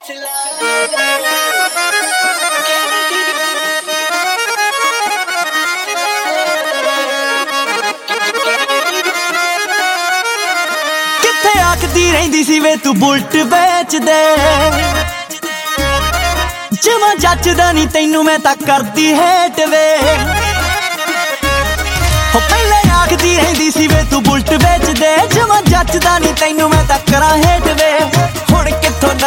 किथे आखदी रहिंदी सी वे तू बुलट बेच दे जमा जचदा नहीं तैनू मैं तां करदी हेट वे हो पहले आखदी रहिंदी सी वे तू बुलट बेच दे जमा जचदा नहीं तैनू मैं तां करां हेट वे